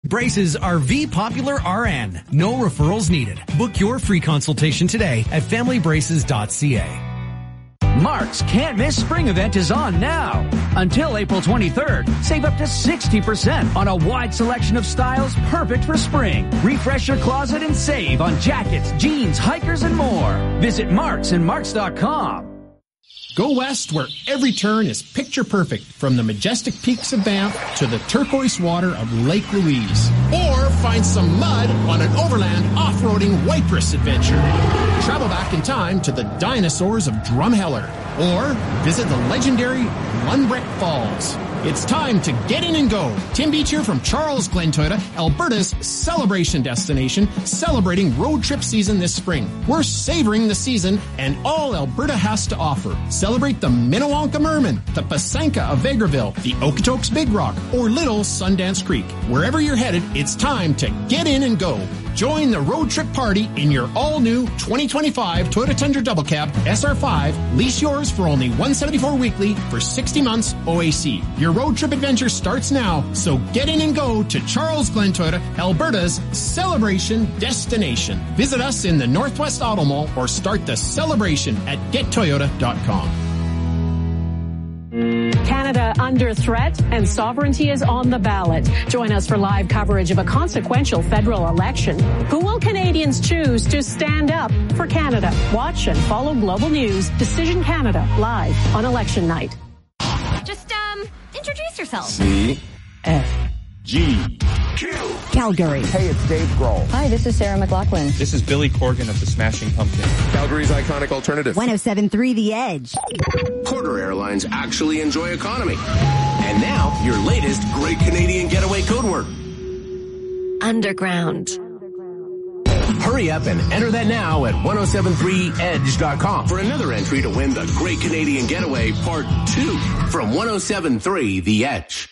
Braces are the popular RN. No referrals needed. Book your free consultation today at familybraces.ca. Mark's Can't Miss Spring event is on now. Until April 23rd, save up to 60% on a wide selection of styles perfect for spring. Refresh your closet and save on jackets, jeans, hikers, and more. Visit Marks and Marks.com. Go west where every turn is picture perfect, from the majestic peaks of Banff to the turquoise water of Lake Louise. Or find some mud on an overland off-roading Waitress adventure. Travel back in time to the dinosaurs of Drumheller. Or visit the legendary Lundbreck Falls. It's time to get in and go. Tim Beach here from Charles Glen Toyota, Alberta's celebration destination, celebrating road trip season this spring. We're savoring the season and all Alberta has to offer. Celebrate the Minnewanka Merman, the Pasanka of Vegreville, the Okotoks Big Rock, or Little Sundance Creek. Wherever you're headed, it's time to get in and go. Join the road trip party in your all-new 2025 Toyota Tundra Double Cab SR5. Lease yours for only $174 weekly for 60 months OAC. Your road trip adventure starts now, so get in and go to Charles Glen Toyota, Alberta's celebration destination. Visit us in the Northwest Auto Mall or start the celebration at gettoyota.com. Canada under threat and sovereignty is on the ballot. Join us for live coverage of a consequential federal election. Who will Canadians choose to stand up for Canada? Watch and follow Global News Decision Canada live on election night. Just, introduce yourself. C-F-G. Calgary. Hey, it's Dave Grohl. Hi, this is Sarah McLachlan. This is Billy Corgan of the Smashing Pumpkins. Calgary's iconic alternative. 107.3 The Edge. Porter Airlines actually enjoy economy. And now, your latest Great Canadian Getaway code word. Underground. Hurry up and enter that now at 1073edge.com for another entry to win the Great Canadian Getaway Part 2 from 1073 The Edge.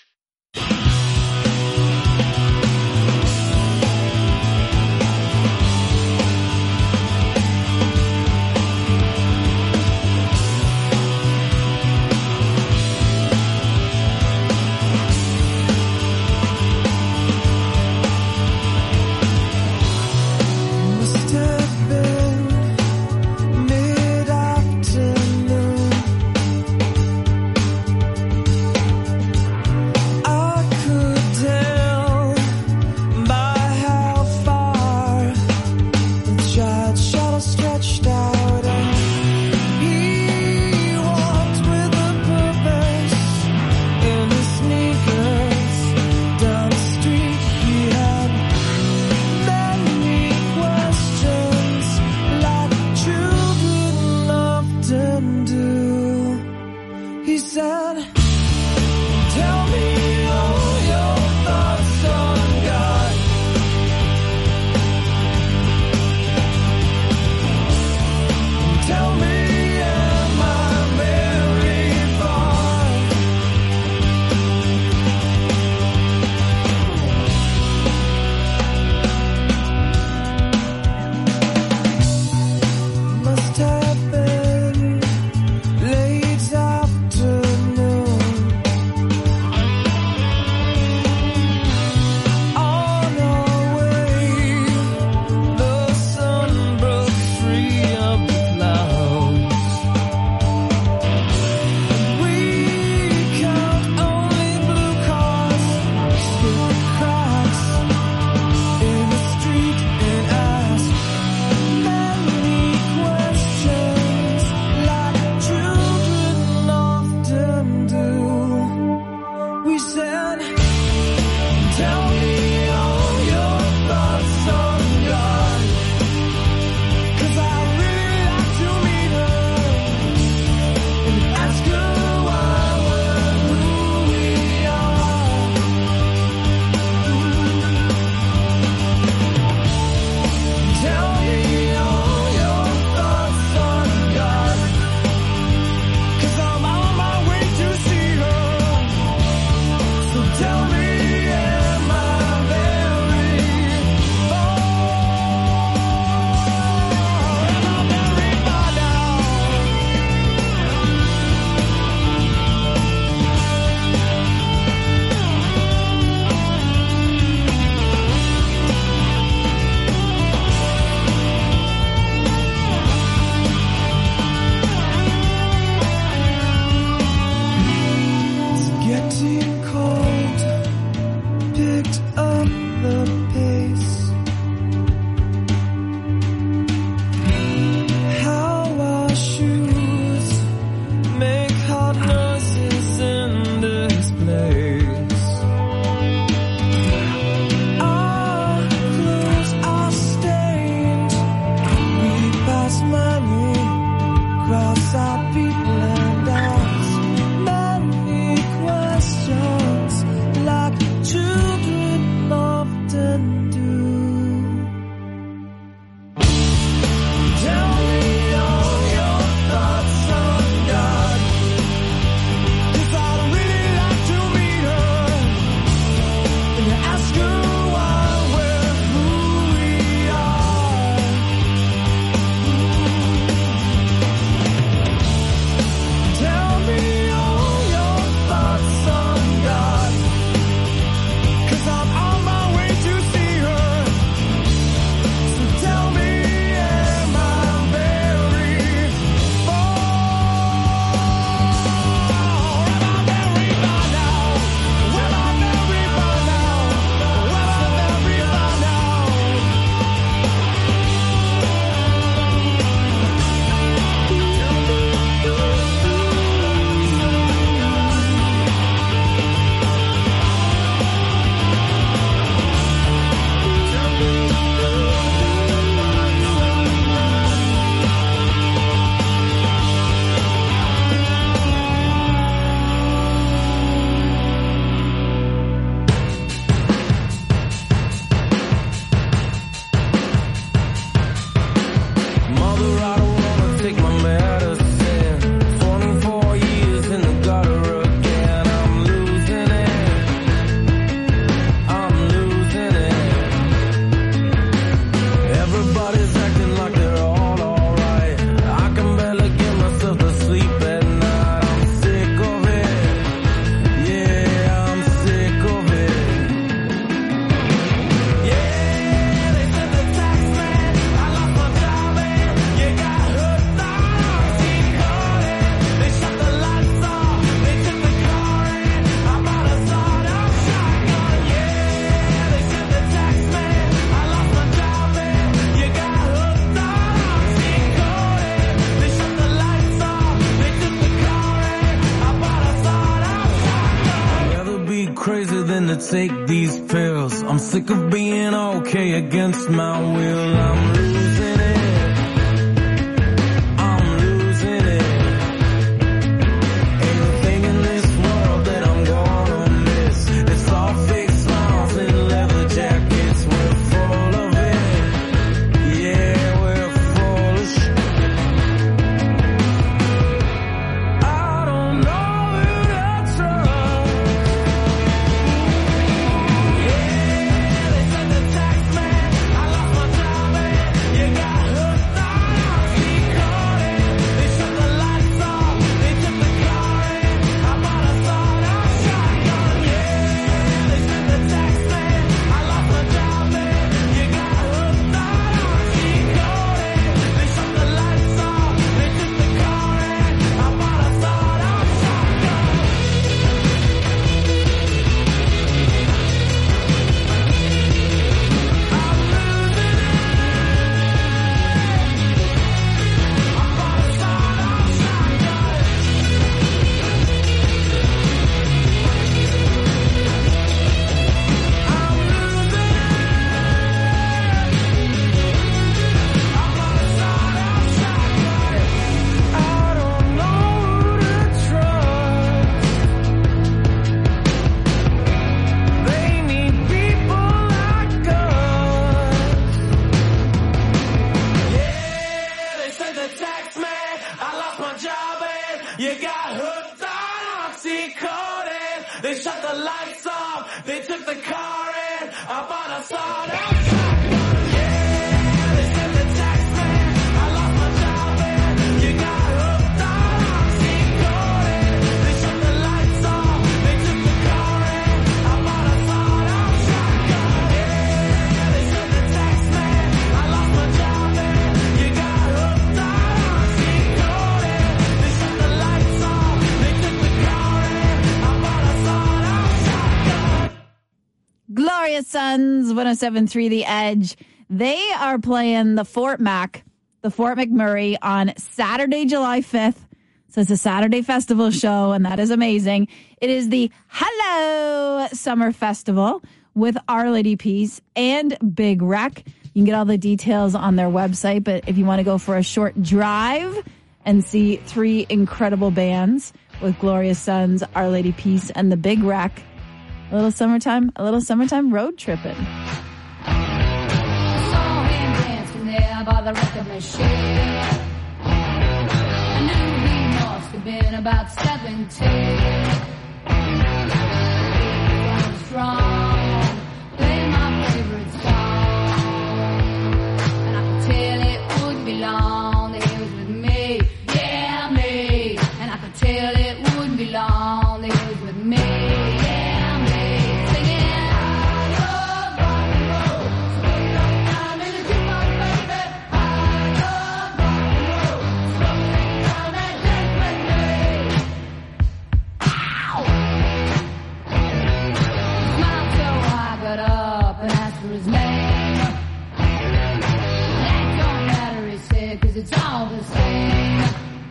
take these pills. I'm sick of being okay against my will. I'm losing it. I'm losing it. Ain't a thing in this world that I'm gonna miss. It's all fake smiles and leather jackets. We're full of it. Yeah, we're full of shit. I don't know who to trust. They said the tax man, I lost my job and you got hooked on recording. They shut the lights off, they took the car in. I bought a sawed-off shotgun. Yeah, they said the tax man, I lost my job and you got hooked on recording. They shut the lights off, they took the car in. I bought a sawed-off shotgun. You got hooked on oxycodone. They shut the lights off. They took the car in. I bought a sawed-off shotgun. Yeah, they said the tax man. I lost my job and you got hooked on oxycodone. They shut the lights off. They took the car in. I bought a sawed-off shotgun. Yeah, they said the tax man. I lost my job and you got hooked on oxycodone. They shut the lights off. They took the car in. I bought a sawed-off shotgun. Gloria Sons, 107.3 The Edge. They are playing the Fort McMurray on Saturday, July 5th. So it's a Saturday festival show, and that is amazing. It is the Hello Summer Festival with Our Lady Peace and Big Wreck. You can get all the details on their website, but if you want to go for a short drive and see three incredible bands with Gloria Sons, Our Lady Peace, and the Big Wreck, a little summertime road tripping. Saw him dancing there by the record machine. I knew he must have been about 17. I'm strong, play my favorite song, and I could tell it wouldn't be long that he was with me, yeah, me. And I could tell it wouldn't be long that he was with me, yeah, me. Singing, I love rock and roll, so put it on time in the jukebox, baby. I love rock and roll, so put it on and dance with me. Ow! Smiled so I got up and asked for his name. That don't matter, he said, 'cause it's all the same.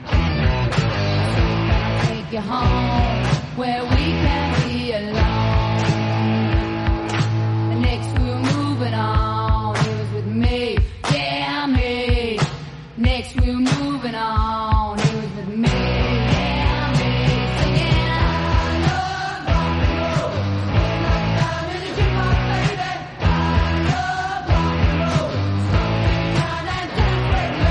I'll take you home where we can be alone. And next we were moving on. He was with me, yeah, me. Next we were moving on. He was with me, yeah, me. Singing, I love rock and roll. I'm in the jukebox, baby. I love rock and roll. Come and dance with me.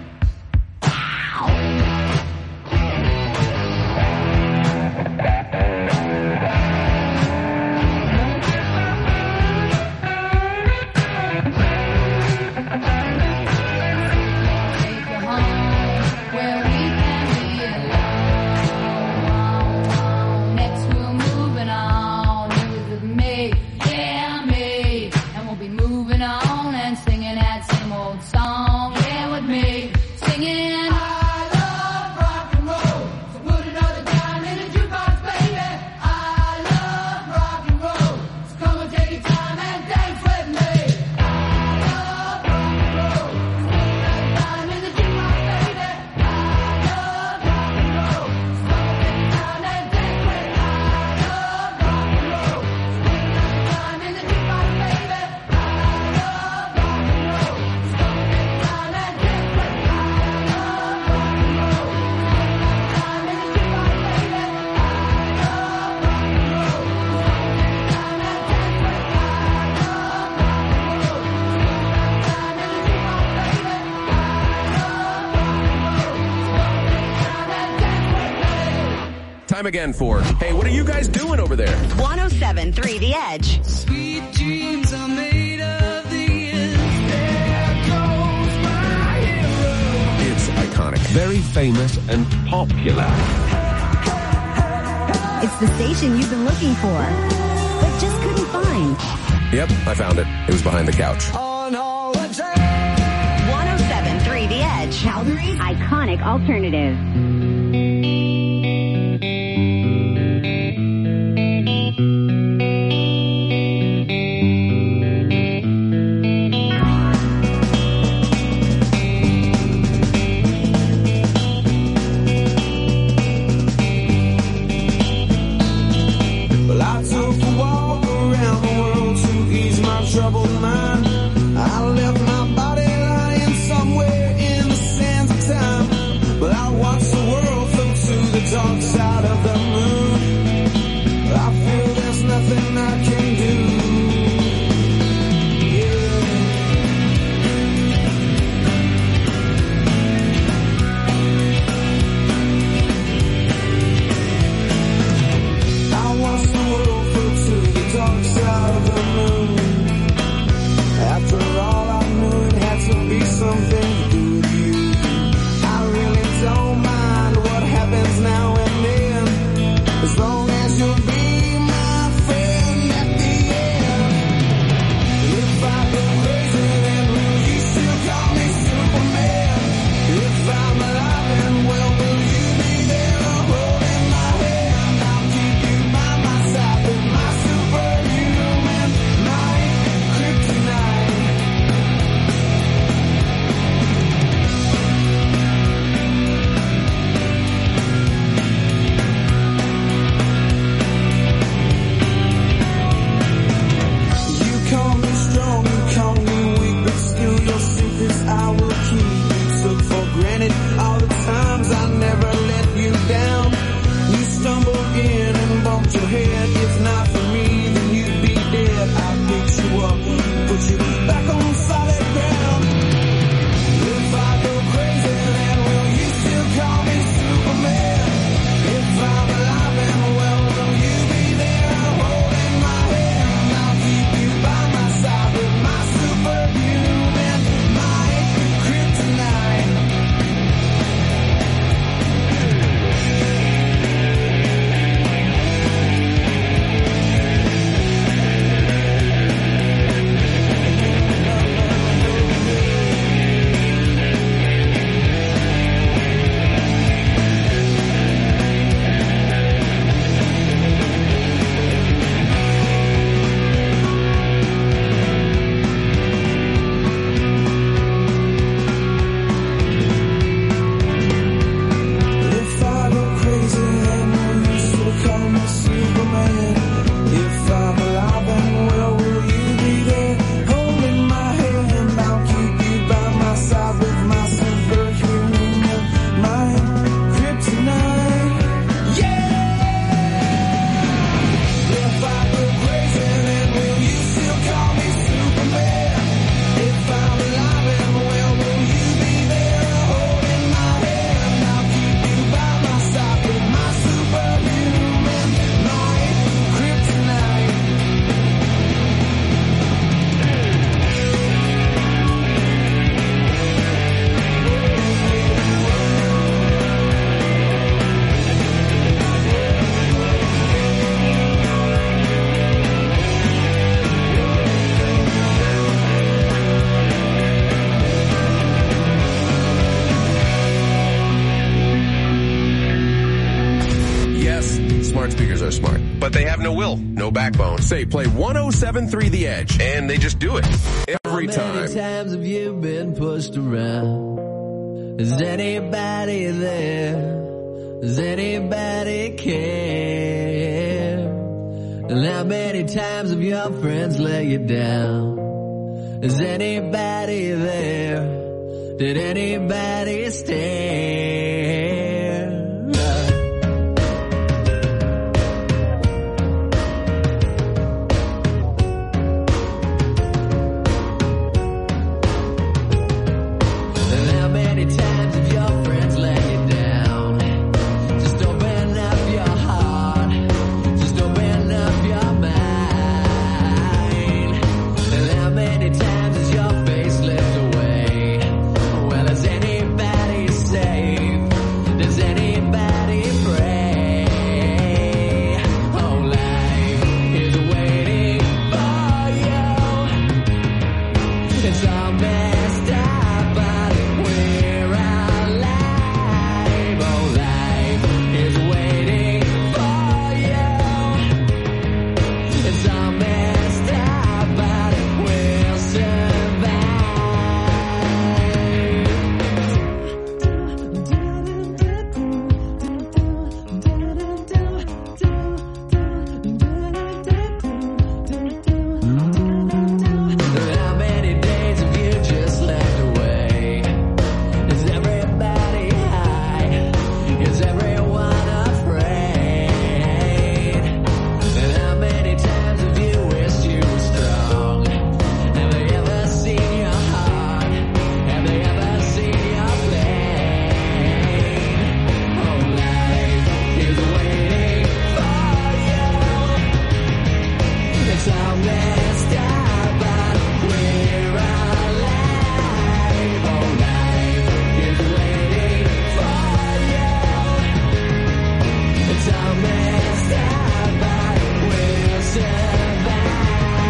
Ow! Time again for, hey, what are you guys doing over there? 107.3 The Edge. Sweet dreams are made of these. There goes my hero. It's iconic. Very famous and popular. It's the station you've been looking for, but just couldn't find. Yep, I found it. It was behind the couch. On holiday. 107.3 The Edge. Calgary's iconic alternative. Well, I took a walk around the world to ease my troubled mind. I left my body lying somewhere in the sands of time. But I watched the world float to the dark side of the moon. I feel there's nothing I can do. I watched the world float to the dark side of the moon. After all, I knew it had to be something to do with you. I really don't mind what happens now and then, as long as you'll be my friend at the end. If I go crazy, then will you still call me Superman? If I'm alive and well, will you be there holding my hand? I'll keep you by my side with my superhuman might, kryptonite. You call me strong, you call me weak, but still your secrets I will keep. You took for granted all the times I never let you down. You stumbled in and bumped your head. If not for me, then you'd be dead. I picked you up, put you back on solid ground. If I go crazy, then will you still call me Superman? If I'm alive and well, will you be there holding my hand? I'll keep you by my side with my superhuman might, kryptonite. If I go crazy, then will you still call me Superman? If I'm alive and well, will you be there holding my hand? I'll keep you by my side with my superhuman mind, kryptonite. Yeah! If I go crazy, then will you still call me Superman? If I'm alive and well, will you be there holding my hand? I'll keep you by my side with my superhuman might, kryptonite. Yes, smart speakers are smart, but they have no will, no backbone. Say, play 107.3 The Edge, and they just do it every How many time. times have you been pushed around? Is anybody there? Does anybody care? And how many times have your friends let you down? Is anybody there? Did anybody stare? And how many times have your friends let you down? Just open up your heart. It's all messed up, but we're alive. Oh, life is waiting for you. It's all messed up, but we'll survive. How many days have you just left away? Is everybody high? Is everyone afraid? And how many times have you wished you were strong? Have they ever seen your heart? Have they ever seen your pain? Oh, life is waiting for you. It's all messed up, but we're alive. Oh, life is waiting for you. It's all messed up, but we'll survive.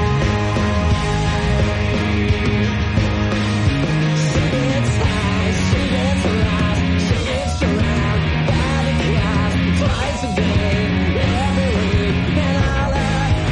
She gets high, she gets lost, she gets around by the clouds twice a day, every week, and all of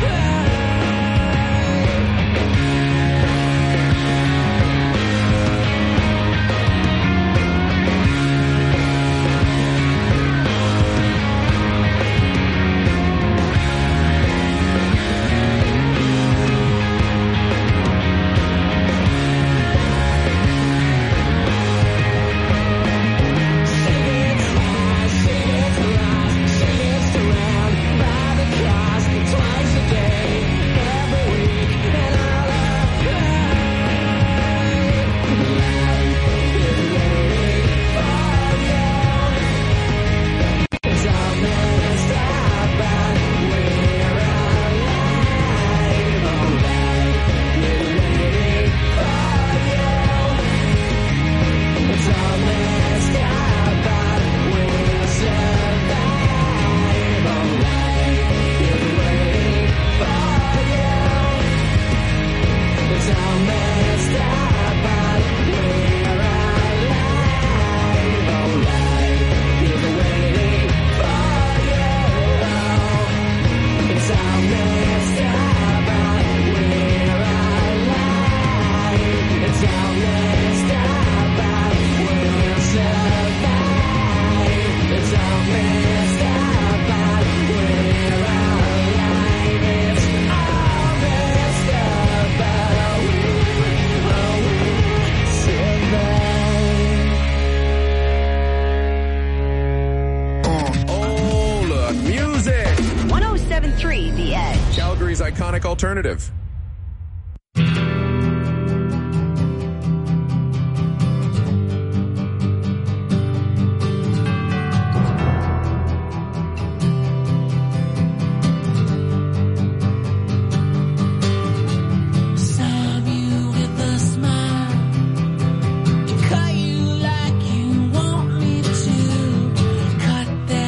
Calgary's iconic alternative.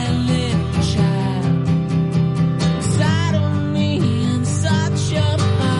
Such a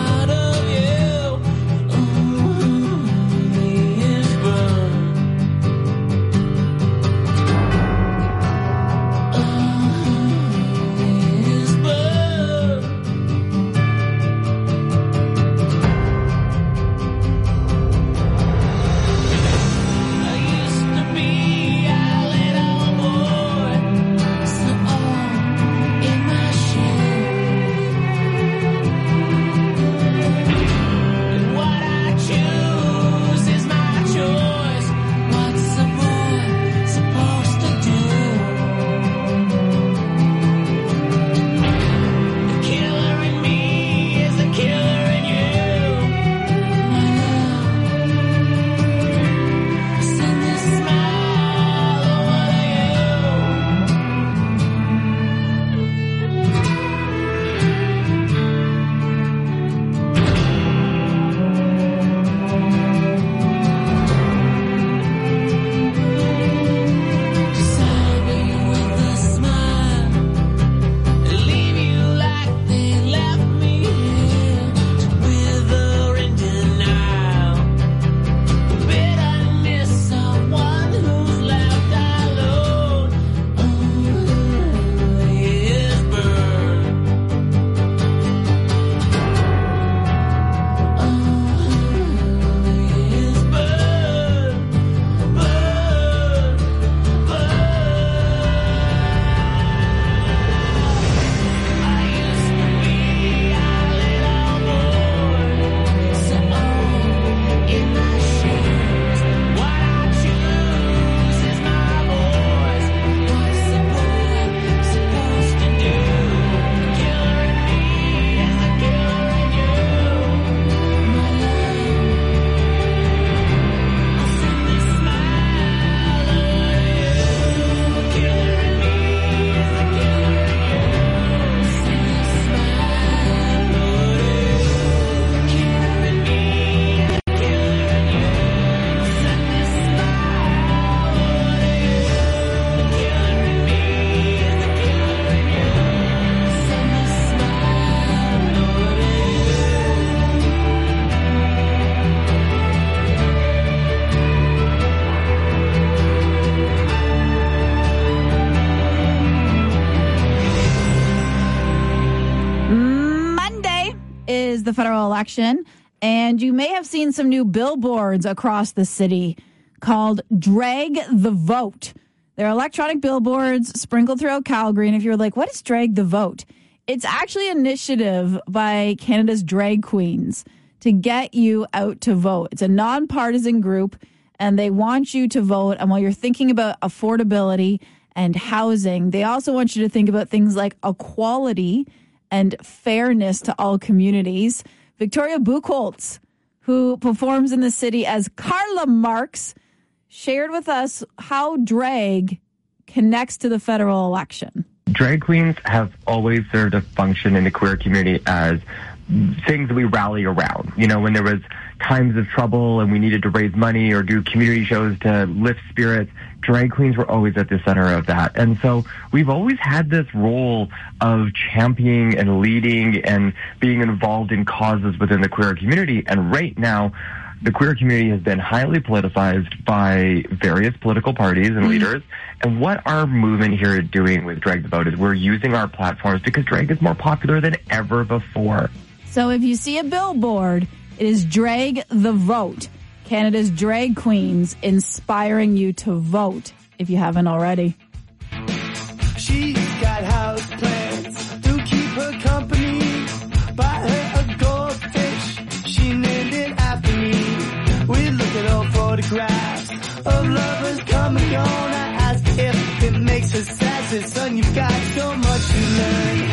the federal election, and you may have seen some new billboards across the city called Drag the Vote. They're electronic billboards sprinkled throughout Calgary, and if you're like, what is Drag the Vote? It's actually an initiative by Canada's drag queens to get you out to vote. It's a nonpartisan group, and they want you to vote. And while you're thinking about affordability and housing, they also want you to think about things like equality and fairness to all communities. Victoria Buchholz, who performs in the city as Carla Marks, shared with us how drag connects to the federal election. Drag queens have always served a function in the queer community as things that we rally around. You know, when there was times of trouble and we needed to raise money or do community shows to lift spirits, drag queens were always at the center of that. And so we've always had this role of championing and leading and being involved in causes within the queer community. And right now, the queer community has been highly politicized by various political parties and leaders. And what our movement here is doing with Drag the Vote is we're using our platforms because drag is more popular than ever before. So if you see a billboard, it is Drag the Vote. Canada's drag queens inspiring you to vote if you haven't already. She's got house plans to keep her company. Buy her a goldfish, she named it after me. We look at old photographs of lovers come and gone. I ask if it makes her sad. Said, son, you've got so much to learn.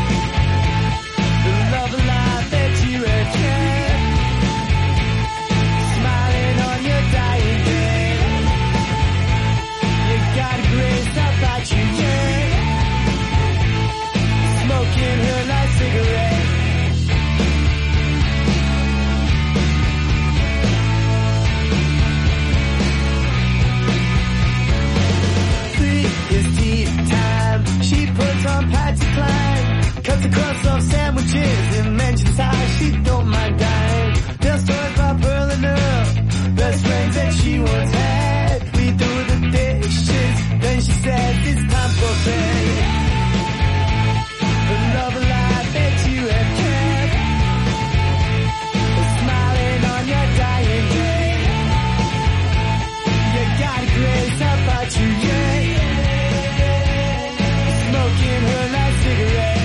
The love of life that you have kept, smiling on your dying bed. You got a grace about you, yeah. Smoking her last cigarette. It's tea time. She puts on Patsy Cline, cuts the crust off sandwiches and mentions how she don't mind dying. Tell stories about Pearl and Earl, best friends that she once had. We do the dishes, then she said it's time for bed. The love of life that you have kept, smiling on your dying day. You got a grace about you, yeah. Smoking her last cigarette.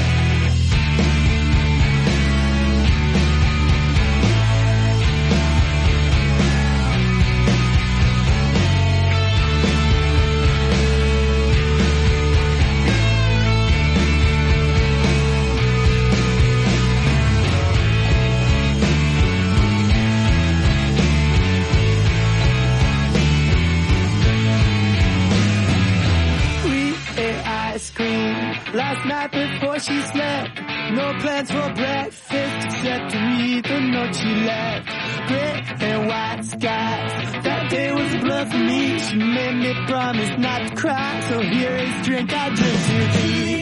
Last night before she slept, no plans for breakfast except to read the note she left. Gray and white skies, that day was a blur for me. She made me promise not to cry, so here is drink I drink to thee.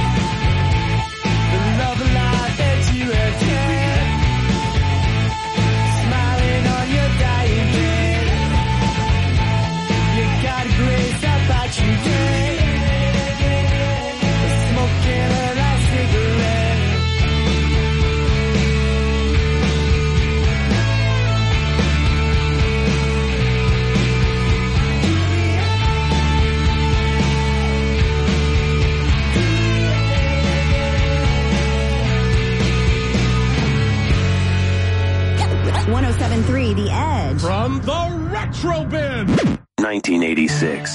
The love of life that you have kept, smiling on your dying bed. You got a grace about you, yeah. The Edge. From the Retro Bin. 1986.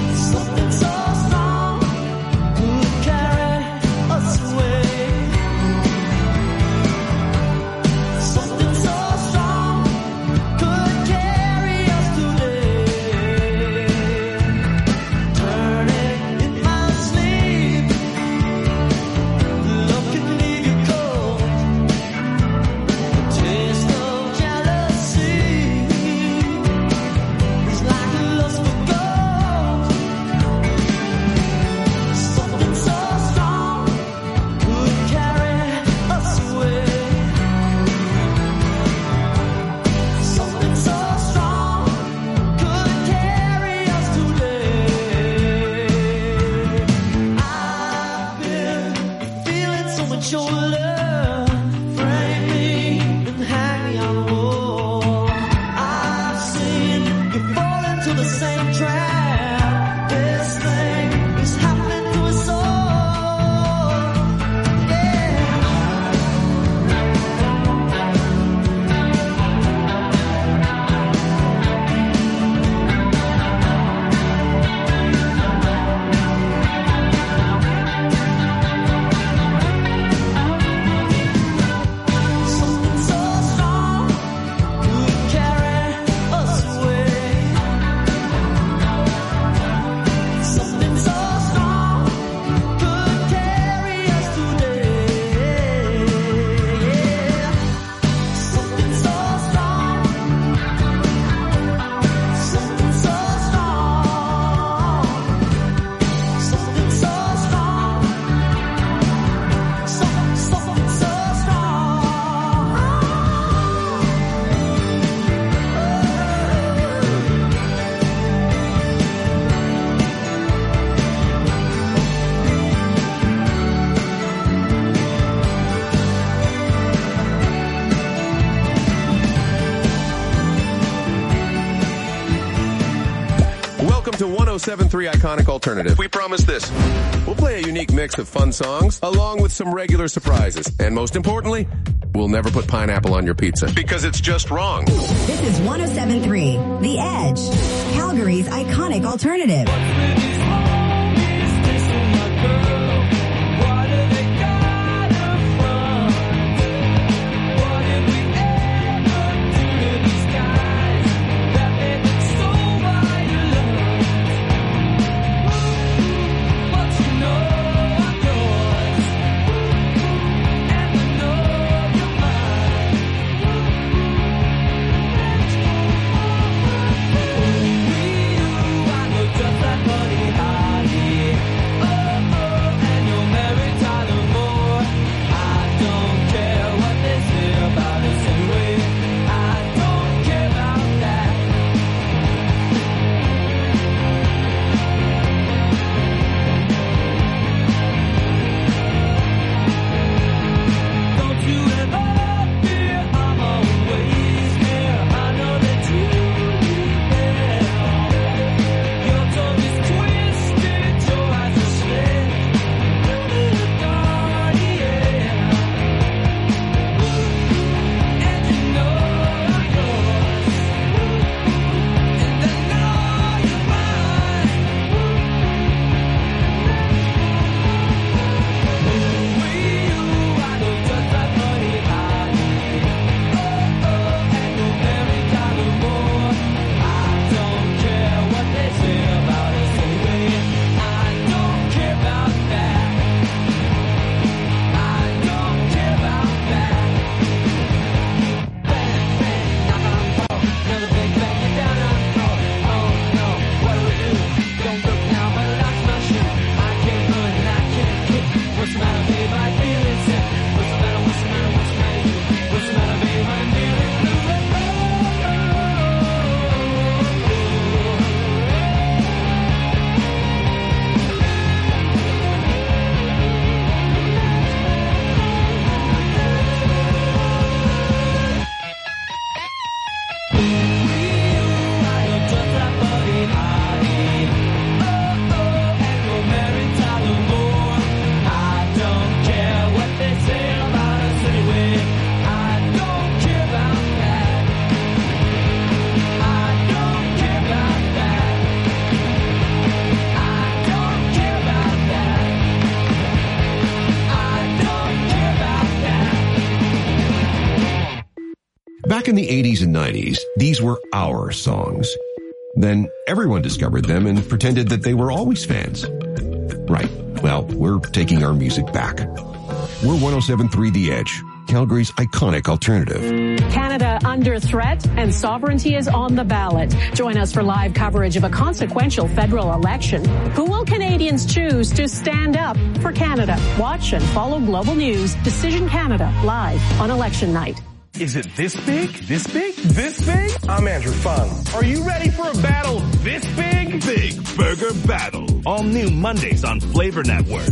Carry us away. 107.3 Iconic Alternative, we promise this. We'll play a unique mix of fun songs along with some regular surprises. And most importantly, we'll never put pineapple on your pizza because it's just wrong. This is 107.3 The Edge, Calgary's iconic alternative. Back in the 80s and 90s, these were our songs. Then everyone discovered them and pretended that they were always fans. Right. Well, we're taking our music back. We're 107.3 The Edge, Calgary's iconic alternative. Canada under threat and sovereignty is on the ballot. Join us for live coverage of a consequential federal election. Who will Canadians choose to stand up for Canada? Watch and follow Global News Decision Canada live on election night. Is it this big? This big? This big? I'm Andrew Fung. Are you ready for a battle this big? Big Burger Battle. All new Mondays on Flavor Network.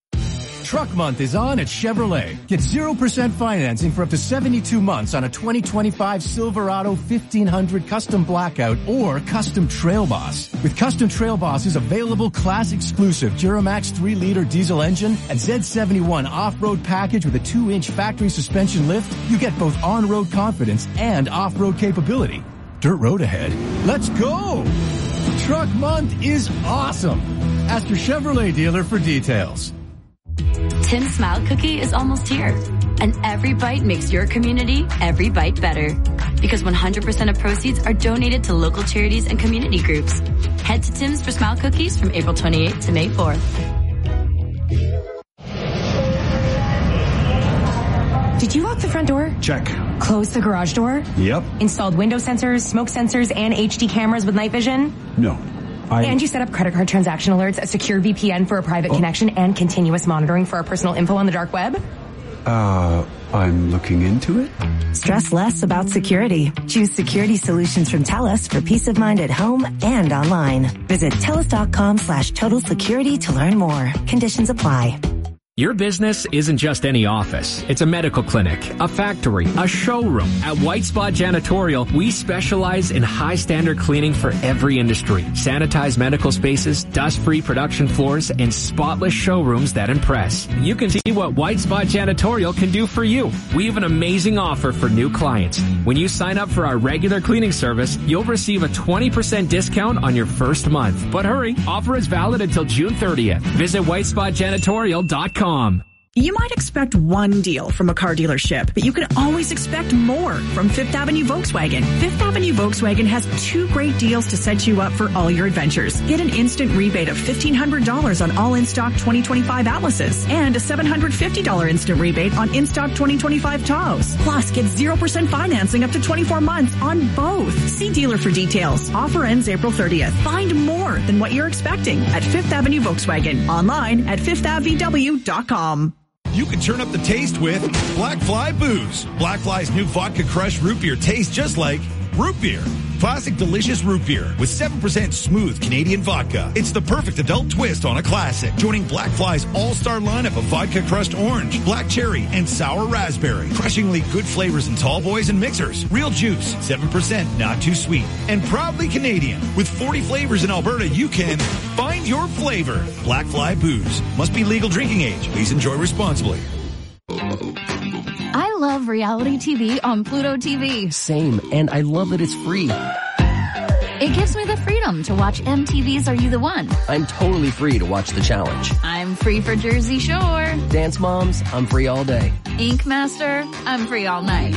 Truck Month is on at Chevrolet. Get 0% financing for up to 72 months on a 2025 Silverado 1500 Custom Blackout or Custom Trail Boss. With Custom Trail Boss's available class-exclusive Duramax 3-liter diesel engine and Z71 off-road package with a 2-inch factory suspension lift, you get both on-road confidence and off-road capability. Dirt road ahead. Let's go! Truck Month is awesome! Ask your Chevrolet dealer for details. Tim's Smile Cookie is almost here. And every bite makes your community every bite better. Because 100% of proceeds are donated to local charities and community groups. Head to Tim's for Smile Cookies from April 28th to May 4th. Did you lock the front door? Check. Close the garage door? Yep. Installed window sensors, smoke sensors, and HD cameras with night vision? No. And you set up credit card transaction alerts, a secure VPN for a private connection, and continuous monitoring for our personal info on the dark web? I'm looking into it. Stress less about security. Choose security solutions from TELUS for peace of mind at home and online. Visit TELUS.com/total security to learn more. Conditions apply. Your business isn't just any office. It's a medical clinic, a factory, a showroom. At White Spot Janitorial, we specialize in high standard cleaning for every industry. Sanitized medical spaces, dust-free production floors, and spotless showrooms that impress. You can see what White Spot Janitorial can do for you. We have an amazing offer for new clients. When you sign up for our regular cleaning service, you'll receive a 20% discount on your first month. But hurry, offer is valid until June 30th. Visit whitespotjanitorial.com. You might expect one deal from a car dealership, but you can always expect more from Fifth Avenue Volkswagen. Fifth Avenue Volkswagen has 2 great deals to set you up for all your adventures. Get an instant rebate of $1,500 on all in-stock 2025 Atlases and a $750 instant rebate on in-stock 2025 Tahoes. Plus, get 0% financing up to 24 months on both. See dealer for details. Offer ends April 30th. Find more than what you're expecting at Fifth Avenue Volkswagen. Online at fifthAvW.com. You can turn up the taste with Black Fly Booze. Black Fly's new Vodka Crush Root Beer tastes just like root beer. Classic delicious root beer with 7% smooth Canadian vodka. It's the perfect adult twist on a classic. Joining Black Fly's all-star lineup of vodka crushed orange, black cherry, and sour raspberry. Crushingly good flavors in tall boys and mixers. Real juice, 7%, not too sweet. And proudly Canadian. With 40 flavors in Alberta, you can find your flavor. Black Fly Booze. Must be legal drinking age. Please enjoy responsibly. I love reality TV on Pluto TV. Same, and I love that it's free. It gives me the freedom to watch MTV's Are You the One? I'm totally free to watch The Challenge. I'm free for Jersey Shore. Dance Moms, I'm free all day. Ink Master, I'm free all night.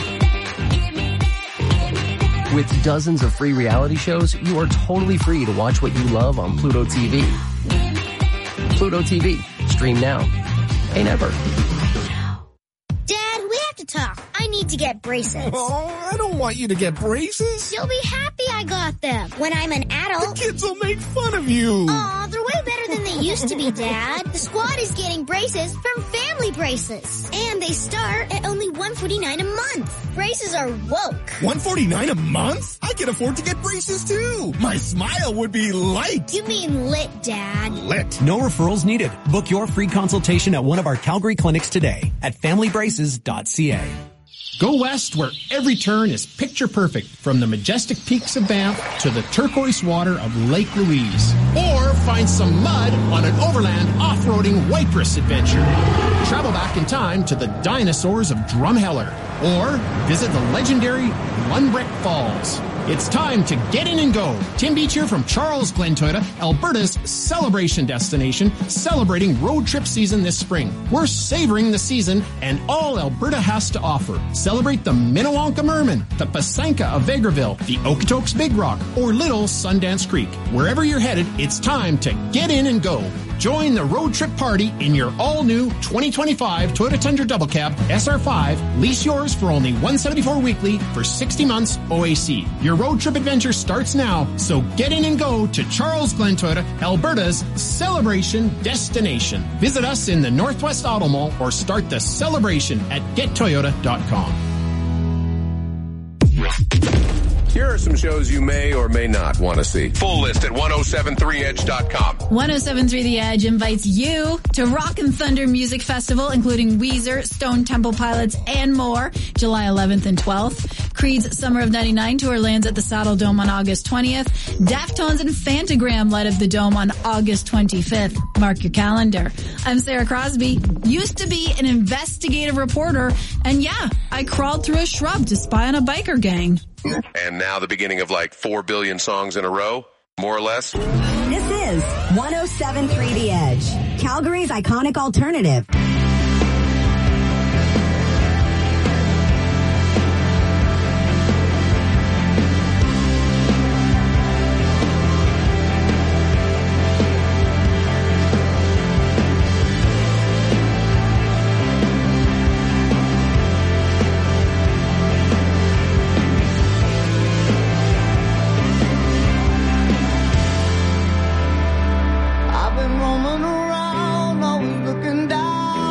With dozens of free reality shows, you are totally free to watch what you love on Pluto TV. Pluto TV. Stream now. Pay never. Dad, we have to talk. I need to get braces. Oh, I don't want you to get braces. You'll be happy I got them. When I'm an adult, the kids will make fun of you. Aw, they're way better than they used to be, Dad. The squad is getting braces from Family Braces. And they start at only $149 a month. Braces are woke. $149 a month? I can afford to get braces too. My smile would be light. You mean lit, Dad. Lit. No referrals needed. Book your free consultation at one of our Calgary clinics today at familybraces.ca. Go west where every turn is picture perfect, from the majestic peaks of Banff to the turquoise water of Lake Louise. Or find some mud on an overland off-roading Whitebrist adventure. Travel back in time to the dinosaurs of Drumheller. Or visit the legendary Lundbreck Falls. It's time to get in and go. Tim Beach here from Charles Glen Toyota, Alberta's celebration destination, celebrating road trip season this spring. We're savoring the season and all Alberta has to offer. Celebrate the Minnewanka Merman, the Pasanka of Vegreville, the Okotoks Big Rock, or Little Sundance Creek. Wherever you're headed, it's time to get in and go. Join the road trip party in your all-new 2025 Toyota Tundra Double Cab SR5. Lease yours for only $174 weekly for 60 months OAC. Your road trip adventure starts now, so get in and go to Charles Glen Toyota, Alberta's celebration destination. Visit us in the Northwest Auto Mall or start the celebration at gettoyota.com. Here are some shows you may or may not want to see. Full list at 1073edge.com. 1073 The Edge invites you to Rock and Thunder Music Festival, including Weezer, Stone Temple Pilots, and more, July 11th and 12th. Creed's Summer of 99 tour lands at the Saddle Dome on August 20th. Deftones and Fantagram light up the Dome on August 25th. Mark your calendar. I'm Sarah Crosby. Used to be an investigative reporter, and yeah, I crawled through a shrub to spy on a biker gang. And now the beginning of like 4 billion songs in a row, more or less. This is 1073 The Edge, Calgary's iconic alternative. I've been roaming around, always looking down.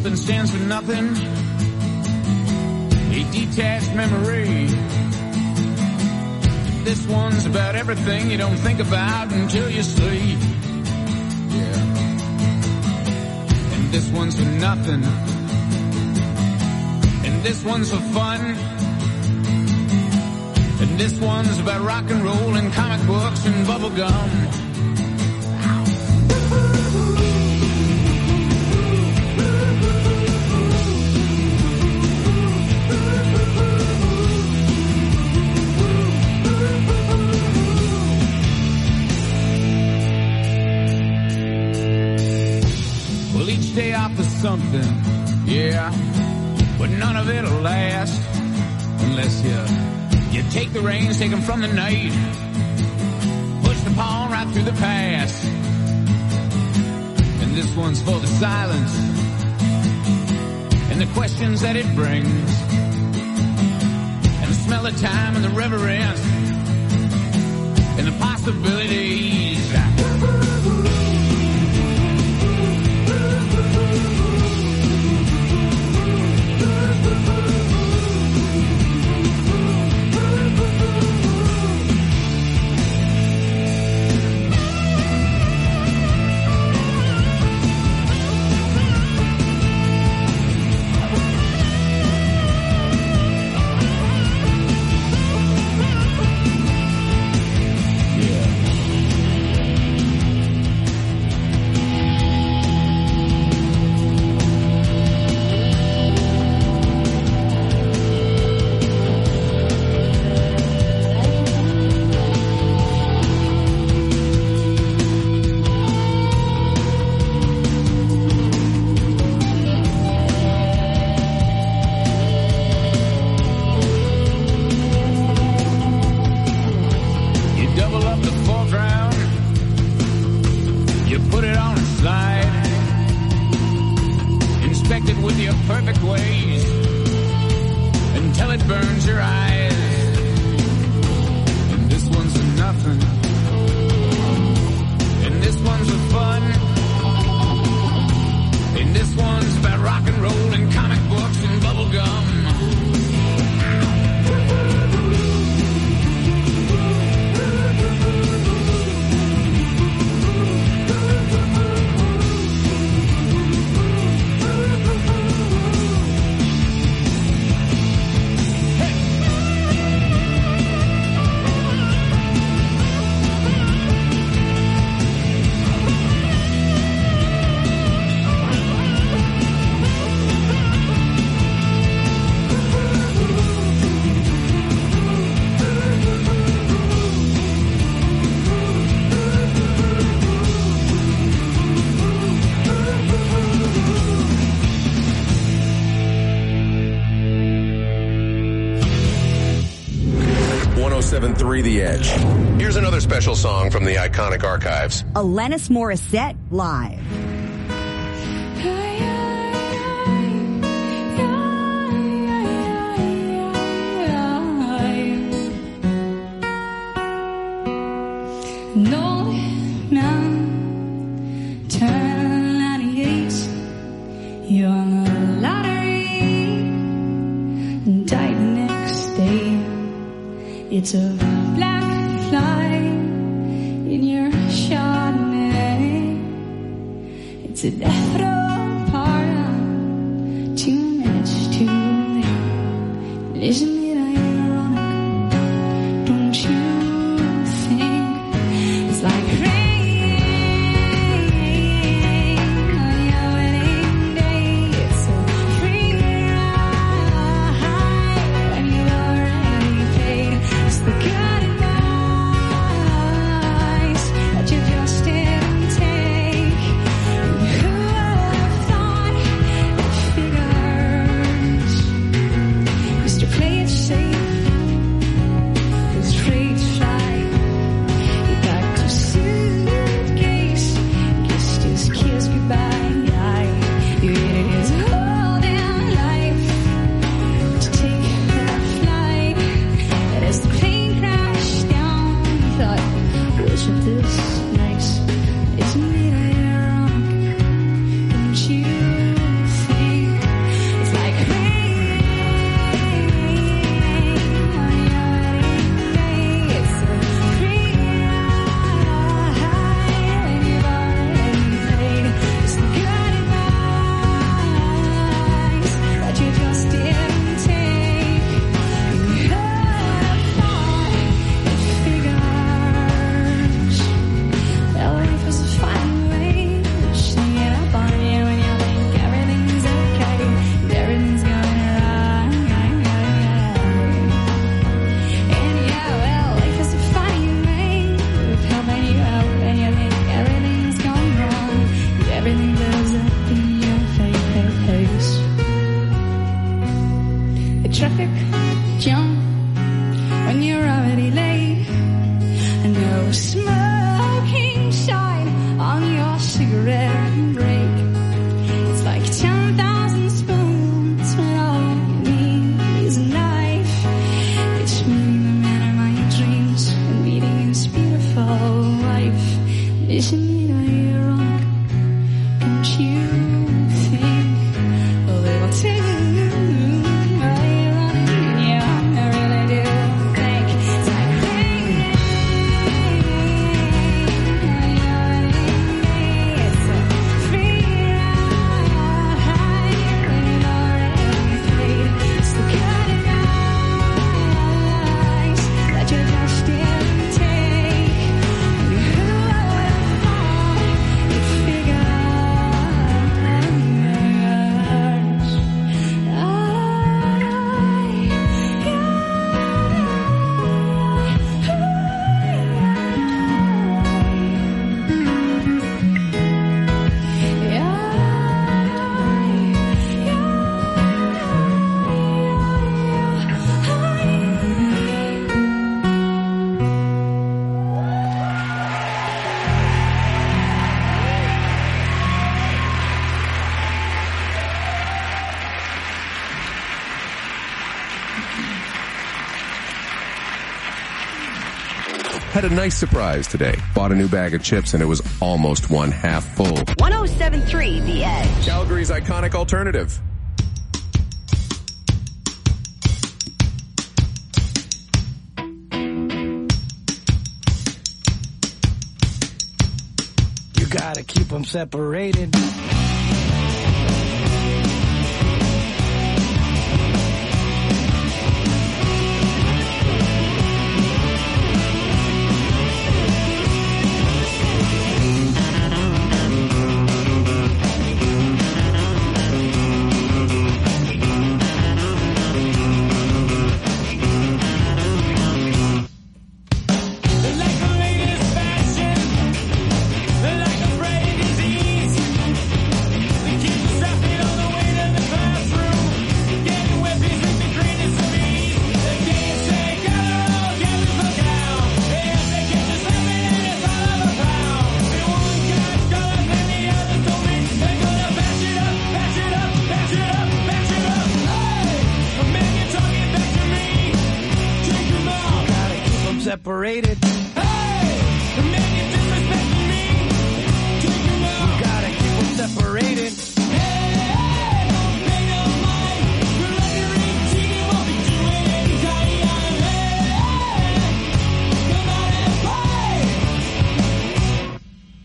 Something stands for nothing. A detached memory. This one's about everything you don't think about until you sleep. Yeah. And this one's for nothing. And this one's for fun. And this one's about rock and roll and comic books and bubble gum. Well, each day offers something, yeah, but none of it'll last unless you take the reins, take them from the night, push the pawn right through the past. And this one's for the silence and the questions that it brings, and the smell of time and the reverence and the possibilities. The Edge. Here's another special song from the iconic archives. Alanis Morissette live. No man turn 98. You're on the lottery. Died next day. It's a black fly in your Chardonnay. It's a death row party. 2 minutes too late. Isn't it ironic? Don't you think it's like rain on your wedding day? It's a free ride when you already paid. It's the good advice that you just didn't take. Who would have thought that figures used to play it safe? Nice, isn't it ironic? Don't you think? had a nice surprise today. Bought a new bag of chips and it was almost one half full. 107.3 The Edge. Calgary's iconic alternative. You gotta keep them separated. Separated. Hey, the man you disrespecting me. Take him out. You gotta keep them separated. Hey, don't pay no mind. We're rendering cheating what we do it anytime. Hey, come out and play.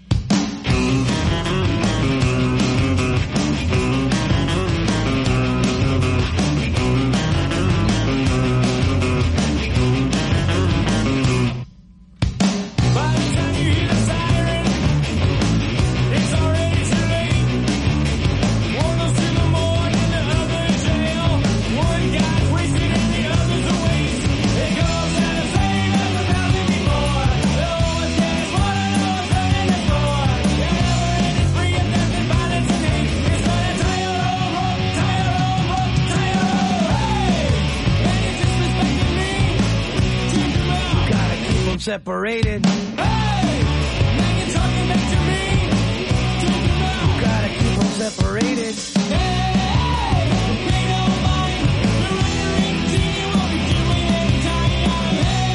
Separated. Hey, man, you're talking back to me. Take him out. You gotta keep them separated. Hey, don't pay no mind. We're rendering cheating what we do it anytime.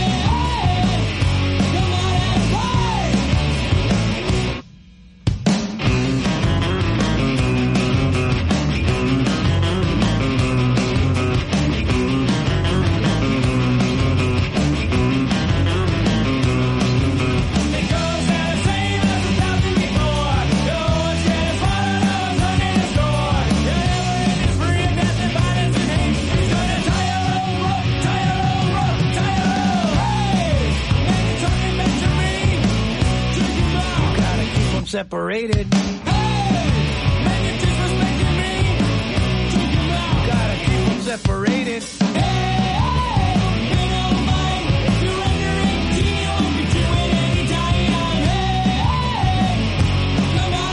Hey, come on and play. Separated. Hey, man, you're disrespecting me. Take him out. You gotta keep them separated. Hey, don't pay no mind. You're rendering cheating what we do it anytime. Hey, come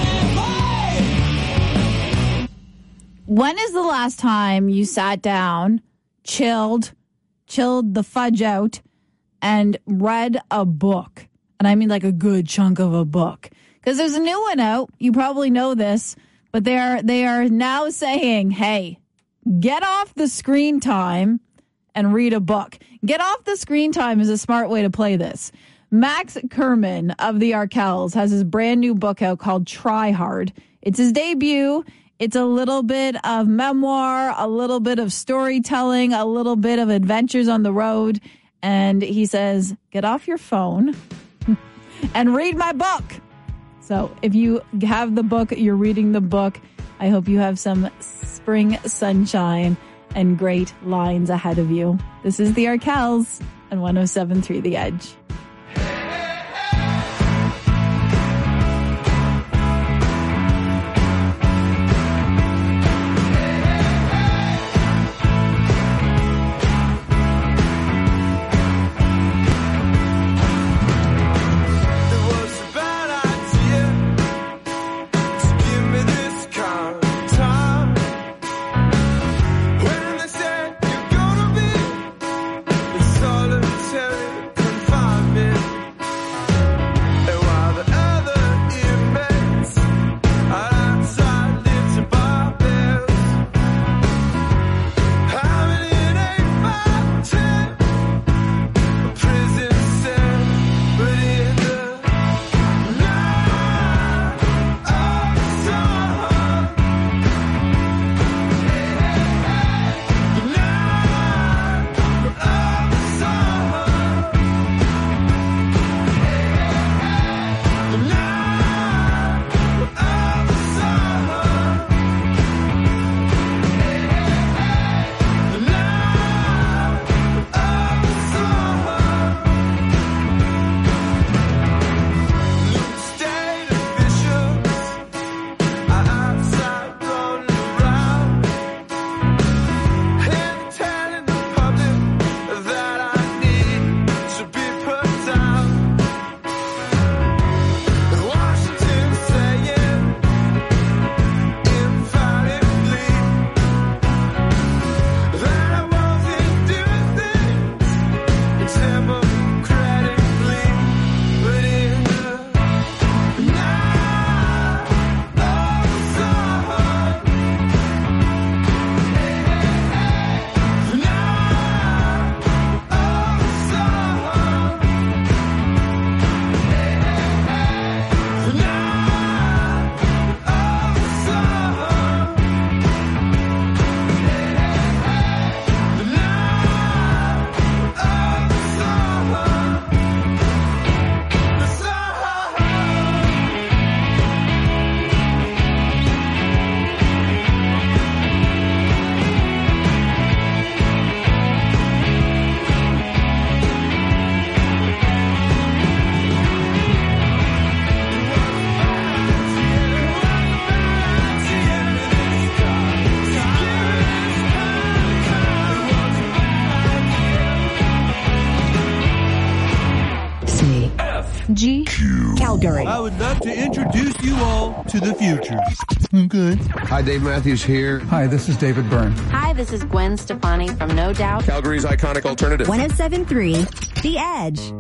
on and play. When is the last time you sat down, chilled the fudge out, and read a book? And I mean like a good chunk of a book. Because there's a new one out. You probably know this, but they are now saying, hey, get off the screen time and read a book. Get off the screen time is a smart way to play this. Max Kerman of the Arkells has his brand new book out called Try Hard. It's his debut. It's a little bit of memoir, a little bit of storytelling, a little bit of adventures on the road. And he says, get off your phone and read my book. So if you have the book, you're reading the book, I hope you have some spring sunshine and great lines ahead of you. This is the Arkells on 107.3 The Edge. Solitary confinement. Calgary. I would love to introduce you all to the future. Okay. Hi, Dave Matthews here. Hi, this is David Byrne. Hi, this is Gwen Stefani from No Doubt. Calgary's iconic alternative. 107.3 The Edge.